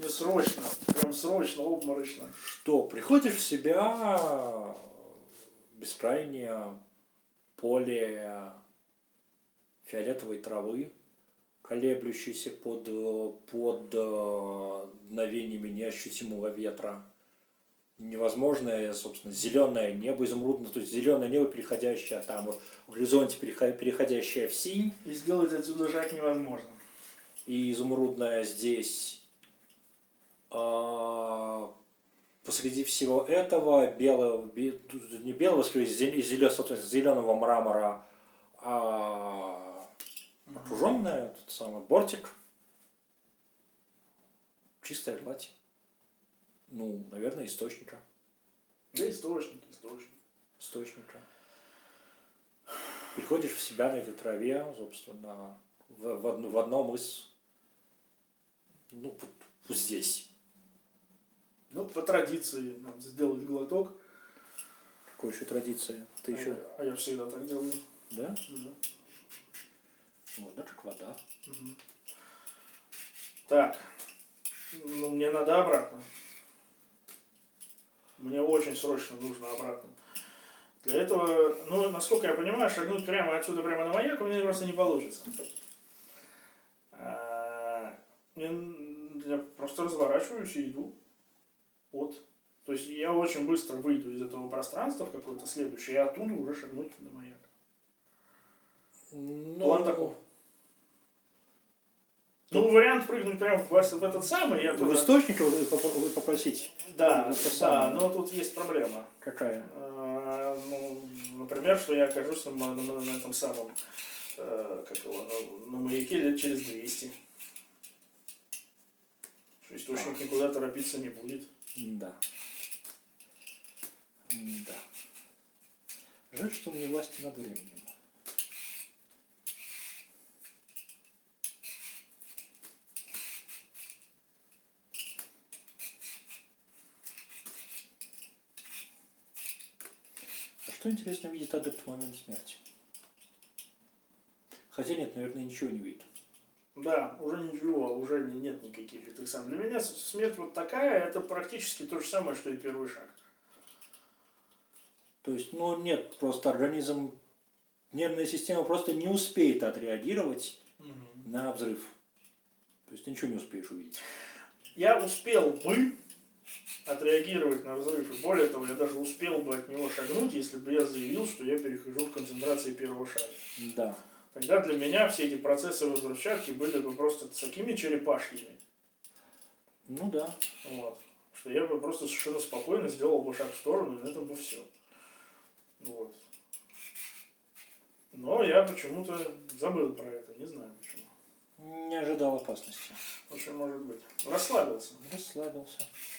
Мне срочно, прям срочно, обморочно. Что, приходишь в себя, бескрайнее поле фиолетовой травы, колеблющейся под дуновениями неощутимого ветра. Невозможное, собственно, зеленое небо изумрудное, то есть зеленое небо, переходящее там в горизонте, переходящее в синь. И сделать отсюда шаг невозможно. И изумрудное здесь. Посреди всего этого белого, не белого, скорее, зеленого мрамора, окруженная, тот самый бортик, чистая гладь. Ну, наверное, источника. Да, источник. Источника. Приходишь в себя на этой траве, собственно, в одном из, ну, вот здесь. Ну, по традиции надо сделать глоток. Какой еще традиции? Ты еще... я всегда так делаю. Да? Да. Вода как вода. Угу. Так. Ну, мне надо обратно. Мне очень срочно нужно обратно. Для этого, ну, насколько я понимаю, шагнуть прямо отсюда, прямо на маяк, у меня просто не получится. Я просто разворачиваюсь и иду. Вот. То есть я очень быстро выйду из этого пространства в какое-то следующее, и оттуда уже шагнуть на маяк. План таков. Ну, вариант прыгнуть прямо в этот самый. Я в источник вы попросить? Да, но тут есть проблема. Какая? Ну, например, что я окажусь на этом самом, на маяке лет через 200. Что источник никуда торопиться не будет. Да. Да. Жаль, что у меня власти над временем. А что интересно видит адепт в момент смерти? Хотя нет, наверное, ничего не видит. Да, уже ничего, уже нет никаких этих самых. Для меня смерть вот такая, это практически то же самое, что и первый шаг. То есть, ну нет, просто организм, нервная система просто не успеет отреагировать на взрыв. То есть ты ничего не успеешь увидеть. Я успел бы отреагировать на взрыв, и более того, я даже успел бы от него шагнуть, если бы я заявил, что я перехожу в концентрации первого шага. Да. Тогда для меня все эти процессы возвращалки были бы просто такими черепашьими. Ну да. Вот. Что я бы просто совершенно спокойно сделал бы шаг в сторону, и на этом бы все. Вот. Но я почему-то забыл про это, не знаю почему. Не ожидал опасности. Очень может быть. Расслабился. Расслабился.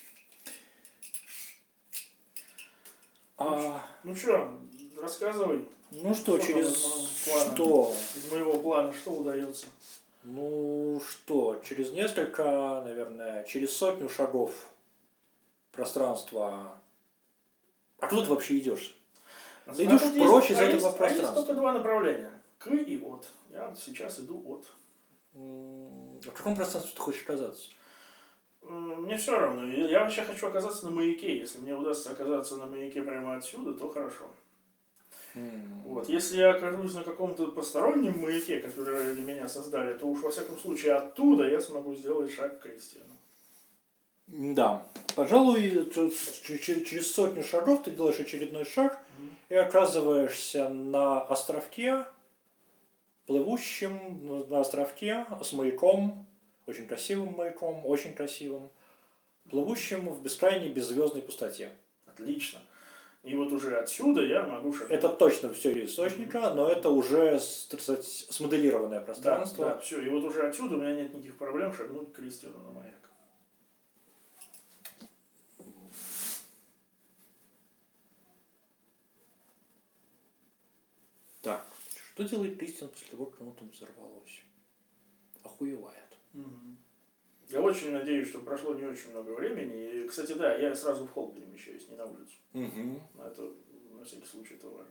Ну что, рассказывай. Ну что, через что? Из моего плана что удается? Ну что, через несколько, наверное, через 100 шагов пространства. А куда ты вообще идешь? Ты идешь прочь из этого пространства. Есть только два направления. К и от. Я сейчас иду от. В каком пространстве ты хочешь оказаться? Мне все равно. Я вообще хочу оказаться на маяке. Если мне удастся оказаться на маяке прямо отсюда, то хорошо. Вот. Если я окажусь на каком-то постороннем маяке, который для меня создали, то уж во всяком случае оттуда я смогу сделать шаг к истину. Да. Пожалуй, через 100 шагов ты делаешь очередной шаг и оказываешься на островке, плывущем на островке с маяком, очень красивым маяком, очень красивым, плывущим в бескрайней беззвездной пустоте. Отлично. И вот уже отсюда я могу шагнуть. Это точно все из источника, но это уже, так сказать, смоделированное пространство. Да, все. И вот уже отсюда у меня нет никаких проблем шагнуть к истину на маяк. Так, что делает Кристиан после того, как оно там взорвалось? Охуевает. Я очень надеюсь, что прошло не очень много времени. И, кстати, да, я сразу в холл перемещаюсь, не на улицу. Это на всякий случай это важно.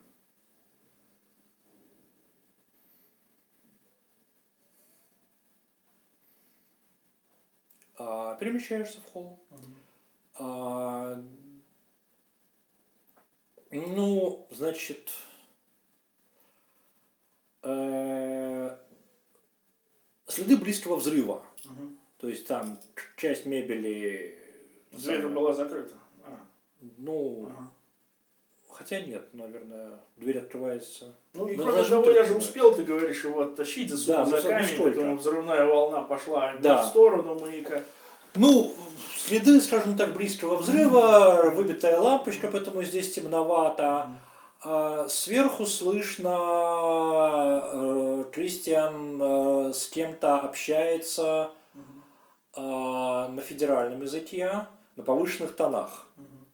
Перемещаешься в холл. Ну, значит, следы близкого взрыва. То есть там часть мебели... Дверь была закрыта. Ну, хотя нет, наверное, дверь открывается. Ну и кроме того, я же успел, ты говоришь, его оттащить за Да, за камень, поэтому взрывная волна пошла да. в сторону маяка. Ну, следы, скажем так, близкого взрыва, выбитая лампочка, поэтому здесь темновато. Сверху слышно, Кристиан с кем-то общается на федеральном языке, на повышенных тонах.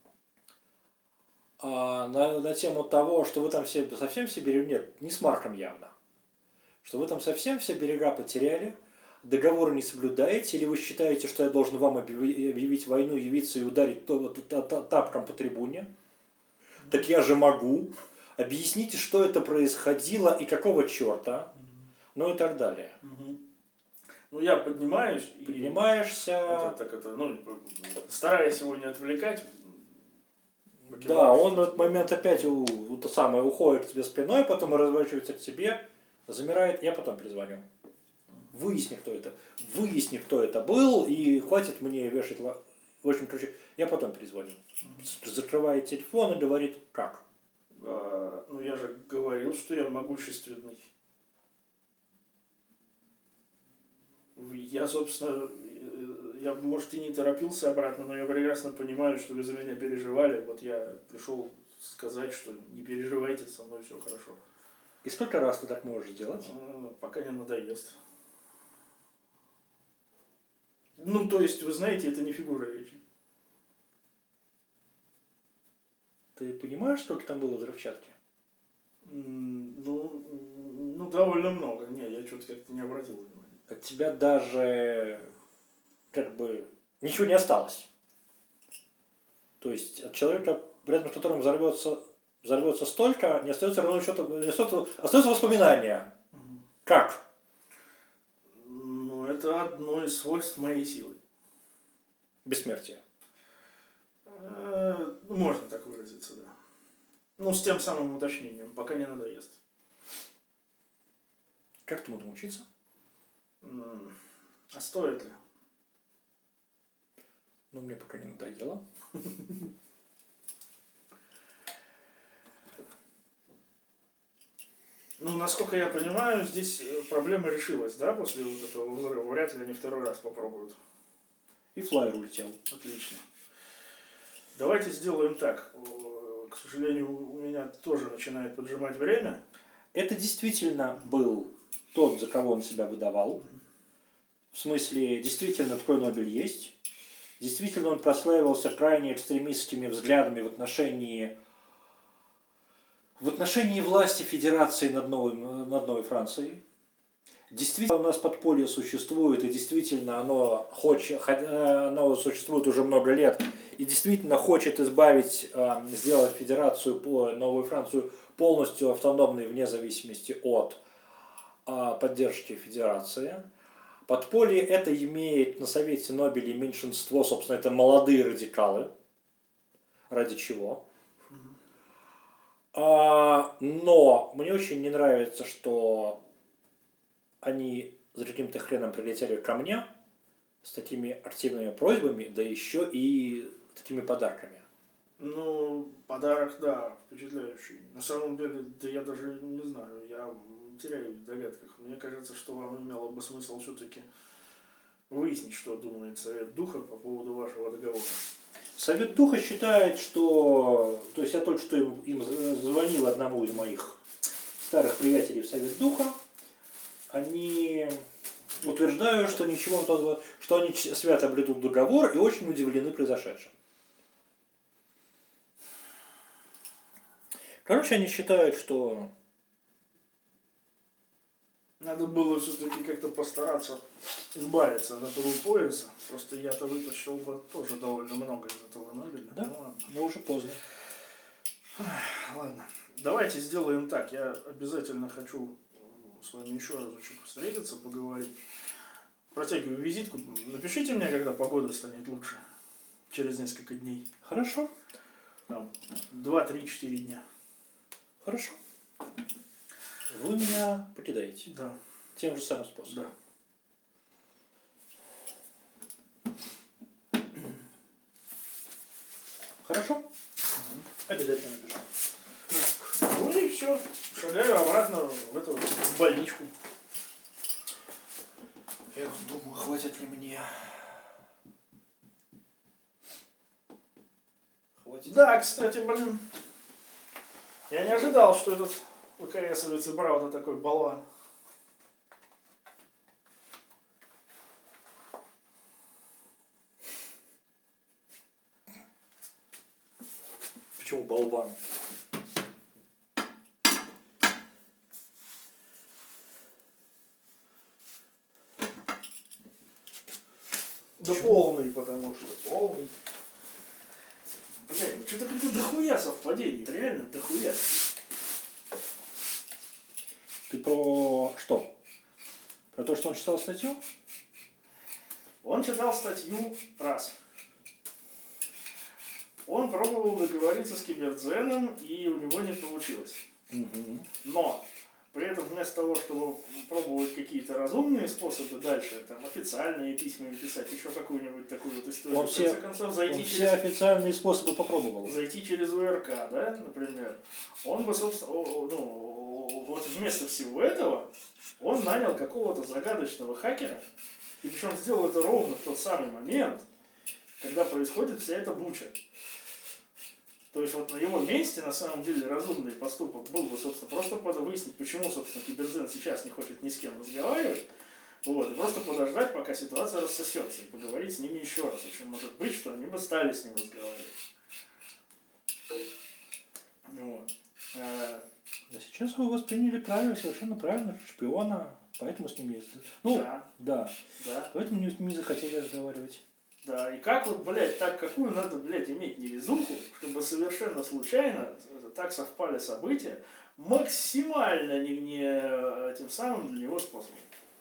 На тему того, что вы там совсем все берега, нет, не с Марком явно, что вы там совсем все берега потеряли, договоры не соблюдаете, или вы считаете, что я должен вам объявить войну, явиться и ударить тапком по трибуне? Так я же могу. Объясните, что это происходило и какого черта, ну и так далее. Ну я поднимаюсь. Поднимаешься. Стараясь его не отвлекать. Да, он в этот момент опять уходит к тебе спиной, потом разворачивается к тебе, замирает, я потом перезвоню. Выясни, кто это. Выясни, кто это был, и хватит мне вешать. В общем, короче, я потом перезвоню. Закрывает телефон и говорит, как? Ну я же говорил, что я могущественный. Я, собственно, может, и не торопился обратно, но я прекрасно понимаю, что вы за меня переживали. Вот я пришел сказать, что не переживайте, со мной все хорошо. И сколько раз ты так можешь делать? Пока не надоест. Ну, то есть, вы знаете, это не фигура речи. Ты понимаешь, сколько там было взрывчатки? Ну, довольно много. Не, я что-то как-то не обратил внимания. От тебя даже ничего не осталось. То есть от человека, рядом с которым взорвется столько, не остается равно остается воспоминания. Как? Ну, это одно из свойств моей силы. Бессмертие. Можно так выразиться, да. Ну, с тем самым уточнением, пока не надоест. Как ты будешь учиться? А стоит ли? Ну, мне пока не надоело. Ну, насколько я понимаю, здесь проблема решилась, да, после вот этого взрыва. Вряд ли они второй раз попробуют. И флайер улетел. Отлично. Давайте сделаем так. К сожалению, у меня тоже начинает поджимать время. Это действительно был тот, за кого он себя выдавал. В смысле, действительно, такой Нобель есть. Действительно, он прославился крайне экстремистскими взглядами в отношении власти Федерации над Новой Францией. Действительно, у нас подполье существует, и действительно оно существует уже много лет, и действительно хочет сделать Федерацию по Новую Францию полностью автономной вне зависимости от поддержки Федерации. Подполье это имеет на Совете Нобелей меньшинство, собственно, это молодые радикалы. Ради чего? Но мне очень не нравится, что они за каким-то хреном прилетели ко мне с такими активными просьбами, да еще и такими подарками. Ну, подарок, да, впечатляющий. На самом деле, да я даже не знаю, я теряю в догадках. Мне кажется, что вам имело бы смысл все-таки выяснить, что думает Совет Духа по поводу вашего договора. Совет Духа считает, что... То есть я только что им звонил одному из моих старых приятелей в Совет Духа. Они утверждают, что что они свято блюдут договор и очень удивлены произошедшим. Короче, они считают, что... Надо было все-таки как-то постараться избавиться от этого пояса. Просто я-то вытащил бы тоже довольно много из этого Нобеля. Да? Ну ладно. Но уже поздно. Ладно. Давайте сделаем так. Я обязательно хочу с вами еще разочек встретиться, поговорить. Протягиваю визитку. Напишите мне, когда погода станет лучше. Через несколько дней. Хорошо. Там, 2-3-4 дня. Хорошо. Вы меня покидаете. Да. Тем же самым способом. Да. Хорошо? Обязательно напишу. Ну и все. Шагаю обратно в больничку. Я думаю, хватит ли мне. Хватит. Да, кстати, блин. Я не ожидал, что этот ВКСовец и Брауда такой болван. Почему болван? Да полный, потому что полный. Блядь, что-то как-то дохуя совпадений, реально дохуя. Ты про что? Про то, что он читал статью? Он читал статью раз. Он пробовал договориться с Кибердзеном, и у него не получилось. Угу. Но при этом вместо того, чтобы пробовать какие-то разумные способы дальше, там официальные письма писать, еще какую-нибудь такую вот историю, Он в конце концов, зайти все официальные способы попробовал. зайти через УРК, да, например, он бы, собственно, ну, вот вместо всего этого он нанял какого-то загадочного хакера, и причем сделал это ровно в тот самый момент, когда происходит вся эта буча. То есть вот на его месте, на самом деле, разумный поступок был бы, собственно, просто выяснить, почему, собственно, Кибердзен сейчас не хочет ни с кем разговаривать, вот, и просто подождать, пока ситуация рассосется, и поговорить с ними еще раз. Очень может быть, что они бы стали с ним разговаривать. Вот. Да сейчас вы восприняли правильно, совершенно правильно, шпиона, поэтому с ними... Ну, да. Поэтому с ними захотели разговаривать. Да, и как вот, блядь, так какую надо, блядь, иметь невезуху, чтобы совершенно случайно так совпали события, максимально не тем самым для него способом.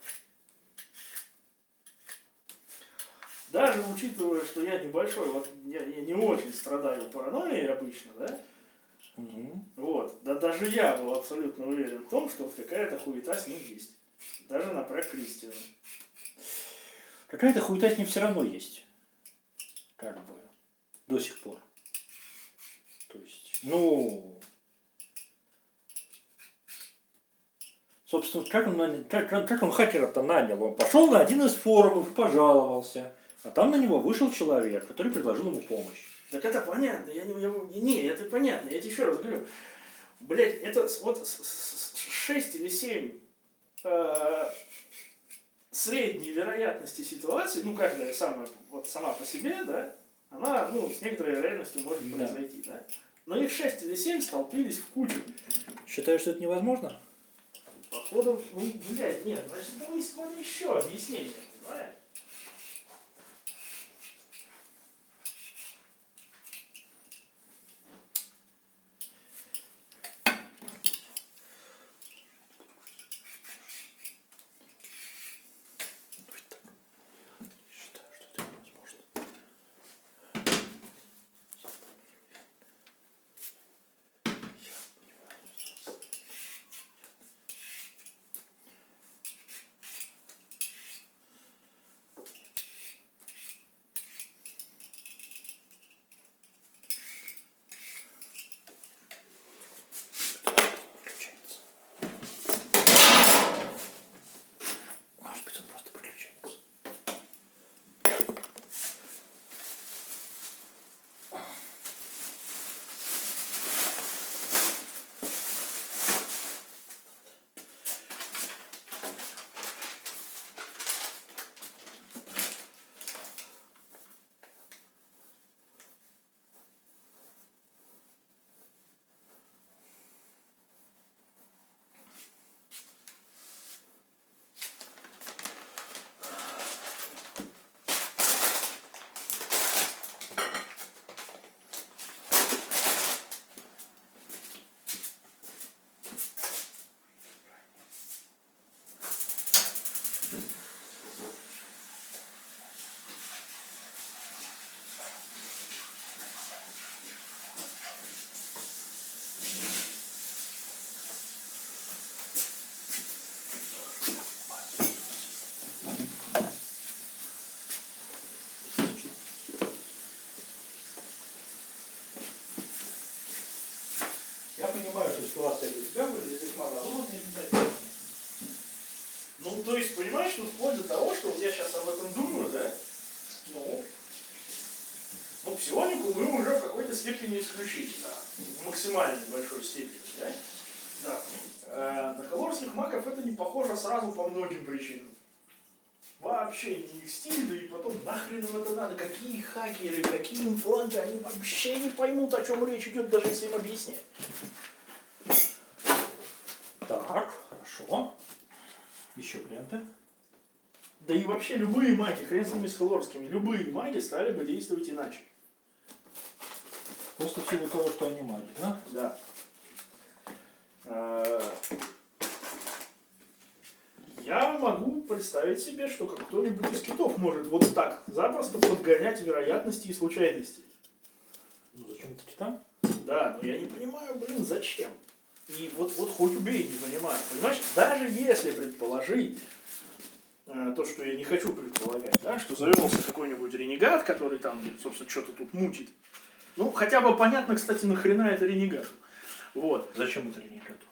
Даже учитывая, что я небольшой, вот я не очень страдаю паранойей обычно, да? Угу. Вот, да даже я был абсолютно уверен в том, что вот какая-то хуета с ним есть. Даже напряг Кристиана. Какая-то хуета с ним все равно есть. Как бы. До сих пор. То есть, ну... Собственно, как он хакера-то нанял? Он пошел на один из форумов, пожаловался. А там на него вышел человек, который предложил ему помощь. Так это понятно, не, это понятно, я тебе еще раз говорю. Блять, это вот 6 или 7 средней вероятности ситуации, ну каждая сама по себе, да, она, ну, с некоторой вероятностью может произойти, да. Но их 6 или 7 столпились в кучу. Считаешь, что это невозможно? Походу, ну, блядь, нет, значит, там есть еще объяснение, понимаешь? степени исключительно, в максимальной большой степени. Да? Да. На колорских магов это не похоже сразу по многим причинам. Вообще не их стиль, да и потом нахрен им это надо, какие хакеры, какие импланты, они вообще не поймут, о чем речь идет, даже если им объяснять. Так, хорошо. Еще варианты? Да и вообще любые маги, хрен с ними с колорскими, любые маги стали бы действовать иначе. Просто в силу того, что они маги, да? Да. Я могу представить себе, что кто-нибудь из китов может вот так запросто подгонять вероятности и случайности. Ну зачем это китам? Да, но я не понимаю, блин, зачем. И вот хоть убей, не понимаю. Понимаешь, даже если предположить то, что я не хочу предполагать, да, что завелся какой-нибудь ренегат, который там, собственно, что-то тут мутит. Ну, хотя бы понятно, кстати, нахрена это ренегат. Вот. Зачем это ренегату?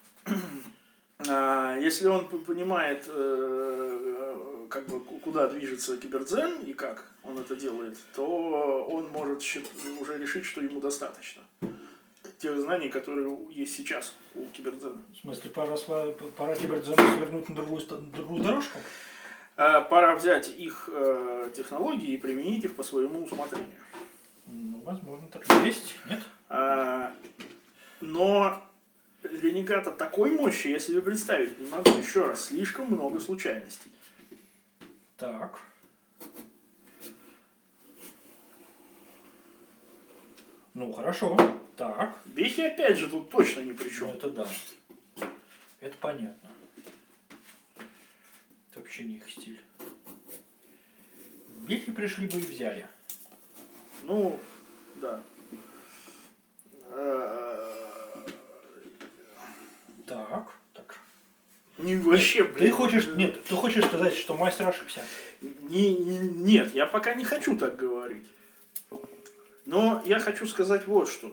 Если он понимает, как бы, куда движется кибердзен и как он это делает, то он может уже решить, что ему достаточно тех знаний, которые есть сейчас у кибердзена. В смысле, пора кибердзену свернуть на другую дорожку? Пора взять их технологии и применить их по своему усмотрению. Ну, возможно, так и есть, нет? Но ренегата такой мощи я себе представить не могу. Еще раз, слишком много случайностей. Так. Ну, хорошо. Так. Бехи опять же тут точно ни при чем. Ну, это да. Это понятно. Это вообще не их стиль. Бехи пришли бы и взяли. Ну, да. Так. Не вообще, блин. Ты хочешь сказать, что мастер ошибся? Нет, я пока не хочу так говорить. Но я хочу сказать вот что.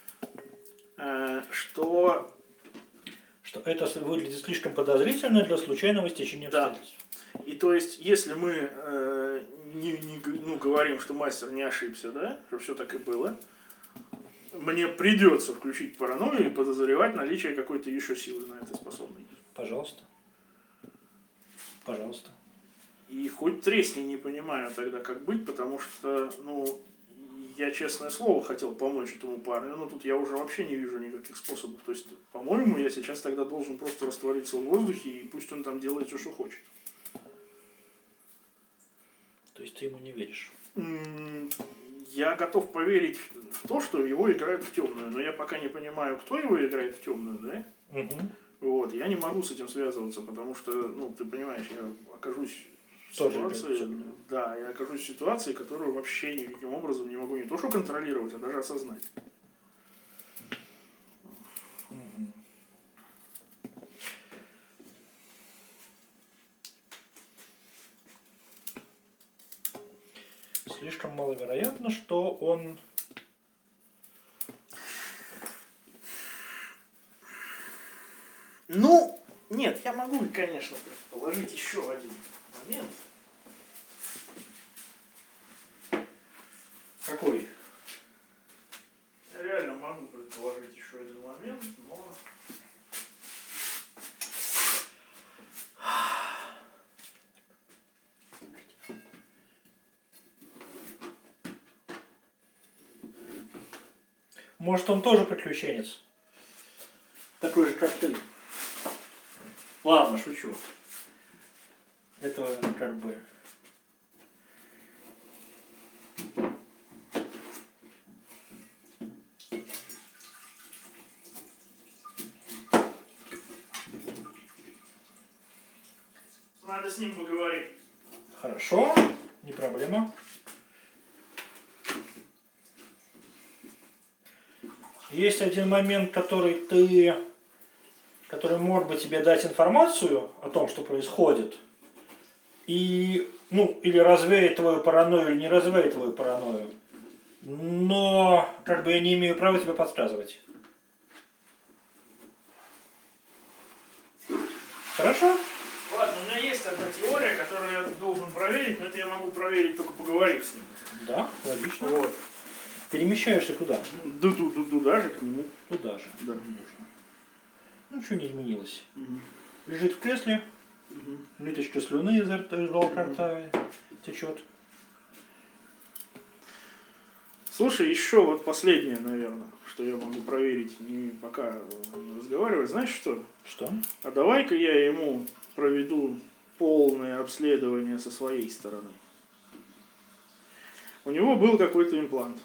Что это выглядит слишком подозрительно для случайного стечения обстоятельств. И то есть, если мы говорим, что мастер не ошибся, да, что все так и было, мне придется включить паранойю и подозревать наличие какой-то еще силы на этой способной. Пожалуйста. Пожалуйста. И хоть тресни не понимаю тогда, как быть, потому что, я, честное слово, хотел помочь этому парню, но тут я уже вообще не вижу никаких способов. То есть, по-моему, я сейчас тогда должен просто раствориться в воздухе, и пусть он там делает все, что хочет. То есть ты ему не веришь? Я готов поверить в то, что его играют в темную, но я пока не понимаю, кто его играет в темную, да? Угу. Вот, я не могу с этим связываться, потому что, ты понимаешь, я окажусь в ситуации, я окажусь в ситуации, которую вообще никаким образом не могу не то что контролировать, а даже осознать. Угу. Слишком маловероятно, что он... Нет, я могу, конечно, предположить еще один момент. Какой? Я реально могу предположить еще один момент, но... Может, он тоже приключенец? Такой же, как ты. Ладно, шучу. Это как бы... Надо с ним поговорить. Хорошо, не проблема. Есть один момент, который мог бы тебе дать информацию о том, что происходит, и, или развеять твою паранойю, или не развеять твою паранойю. Но, я не имею права тебе подсказывать. Хорошо? Ладно, у меня есть одна теория, которую я должен проверить, но это я могу проверить только поговорив с ним. Да, логично. Вот. Перемещаешься куда? Туда же, к нему. Туда же. Да. Нужно. Ну, ничего не изменилось. Мгм. Лежит в кресле, Мгм. ниточка слюны изо рта течет. Слушай, еще вот последнее, наверное, что я могу проверить, пока разговаривать. Знаешь что? Что? А давай-ка я ему проведу полное обследование со своей стороны. У него был какой-то имплант.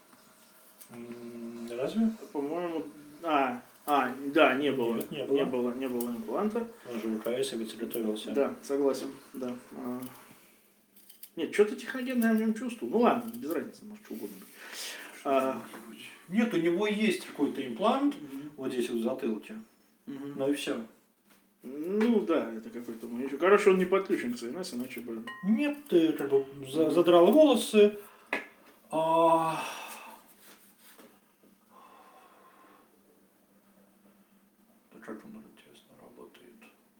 Разве? По-моему, да, не было. Нет, не было. Не было импланта. Он же в ВКС готовился. Да, согласен, да. Нет, что-то техногенное я в нем чувствую. Ну ладно, без разницы, может, что угодно быть. Нет, у него есть какой-то имплант вот здесь вот в затылке. Ну и все. Ну да, это какой-то маячок. Короче, он не подключен к ЦНС, иначе бы... Нет, ты как бы задрал волосы. Да как он интересно работает.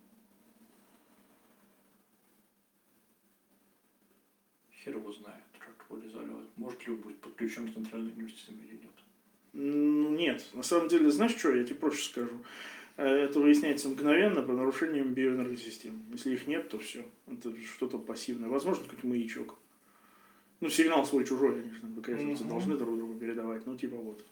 Хер его знает, как его изолировать. Может ли он быть подключен к центральной нервной системе или нет. Нет, на самом деле, знаешь что, я тебе проще скажу. Это выясняется мгновенно по нарушениям биоэнергосистемы. Если их нет, то все. Это что-то пассивное. Возможно, какой-то маячок. Ну, сигнал свой-чужой, конечно, БКСовцы должны друг другу передавать. Ну, типа вот.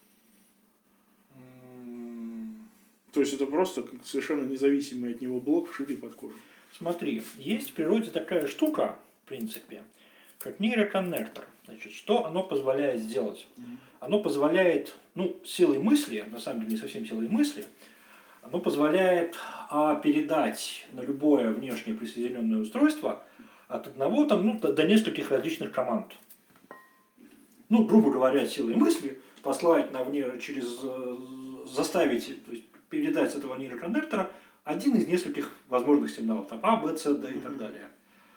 То есть это просто совершенно независимый от него блок, вшитый под кожу. Смотри, есть в природе такая штука, в принципе, как нейроконнектор. Значит, что оно позволяет сделать? Оно позволяет, силой мысли, на самом деле не совсем силой мысли, оно позволяет передать на любое внешнее присоединенное устройство от одного до нескольких различных команд. Ну, грубо говоря, силой мысли послать заставить, то есть передать с этого нейроконнектора один из нескольких возможных сигналов, там А, Б, С, Д и так далее.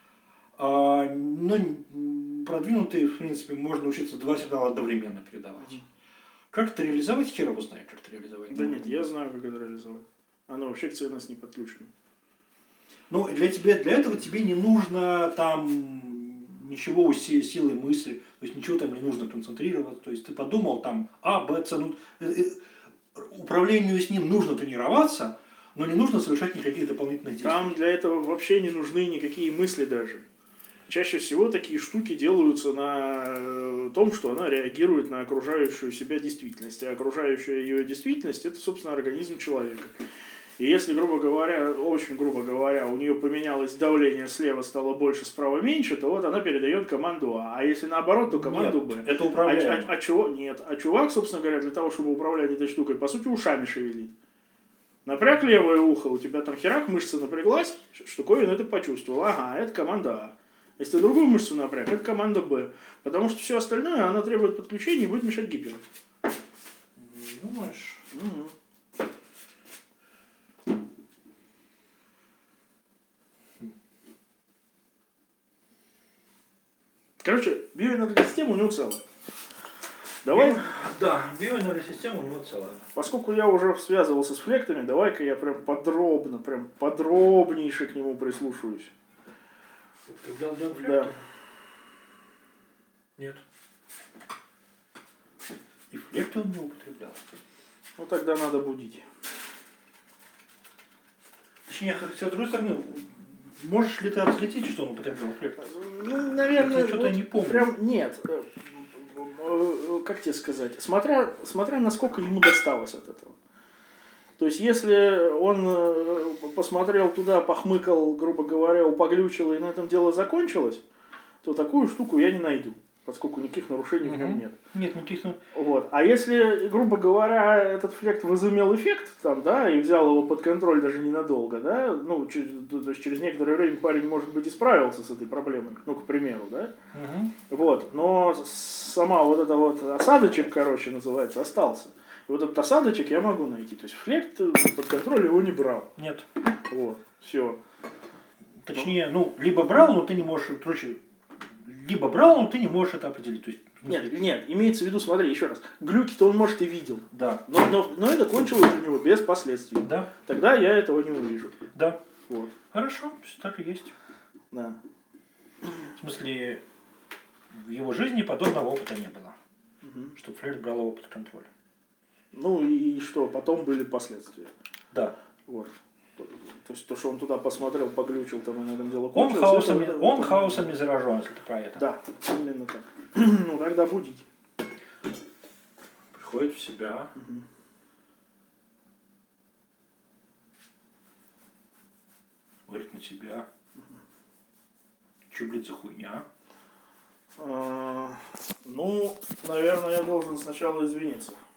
Но продвинутые, в принципе, можно учиться два сигнала одновременно передавать. Как это реализовать? Хер его знает, как это реализовать. Да нет, я знаю, как это реализовать. Оно вообще к ЦНС не подключено. Ну, для этого тебе не нужно там ничего силой мысли, то есть ничего там не нужно концентрироваться. То есть ты подумал там А, Б, С, управлению с ним нужно тренироваться, но не нужно совершать никаких дополнительных действий. Там для этого вообще не нужны никакие мысли даже. Чаще всего такие штуки делаются на том, что она реагирует на окружающую себя действительность. А окружающая ее действительность – это, собственно, организм человека. И если, грубо говоря, очень грубо говоря, у нее поменялось давление, слева стало больше, справа меньше, то вот она передает команду А. А если наоборот, то команду Б. Это управляемо. Нет. А чувак, собственно говоря, для того, чтобы управлять этой штукой, по сути, ушами шевелить. Напряг левое ухо, у тебя там херак, мышца напряглась, штуковина это почувствовал. Ага, это команда А. Если ты другую мышцу напряг, это команда Б. Потому что все остальное, она требует подключения и будет мешать гиперу. Думаешь? Угу. Короче, биоэнергосистема у него целая. Давай. Да, биоэнергосистема у него целая. Поскольку я уже связывался с флектами, давай-ка я прям подробнейше к нему прислушаюсь. Употреблял Джон Флектор? Да. Нет. И флекты он не употреблял. Ну тогда надо будить. Точнее, с другой стороны, можешь ли ты отследить, что он употреблял флектор? Ну, наверное, я что-то не помню. Прям нет. Как тебе сказать? Смотря насколько ему досталось от этого. То есть, если он посмотрел туда, похмыкал, грубо говоря, упоглючил, и на этом дело закончилось, то такую штуку я не найду, поскольку никаких нарушений в нем нет. Нет, никаких. Вот. А если, грубо говоря, этот флект возымел эффект, там, да, и взял его под контроль даже ненадолго, да, то есть через некоторое время парень, может быть, и справился с этой проблемой, к примеру, да, вот, но сама вот эта вот осадочек, называется, остался. И вот этот осадочек я могу найти, то есть флект под контроль его не брал. Нет. Вот, все. Точнее, либо брал, но ты не можешь, либо брал, но ты не можешь это определить. То есть, нет, имеется в виду, смотри, еще раз, глюки-то он, может, и видел. Да. Но это кончилось у него без последствий. Да. Тогда я этого не увижу. Да. Вот. Хорошо, так и есть. Да. В смысле, в его жизни подобного опыта не было. чтобы Флер брал его под контроль. Ну и что, потом были последствия. Да. Вот. То есть то, что он туда посмотрел, поглючил, там и на этом дело Он кончилось, хаосом не заражен, если ты про это. Да, именно так. Ну тогда будить. Приходит в себя. Смотрит на тебя. Че, блядь, за хуйня? Ну, наверное, я должен сначала извиниться.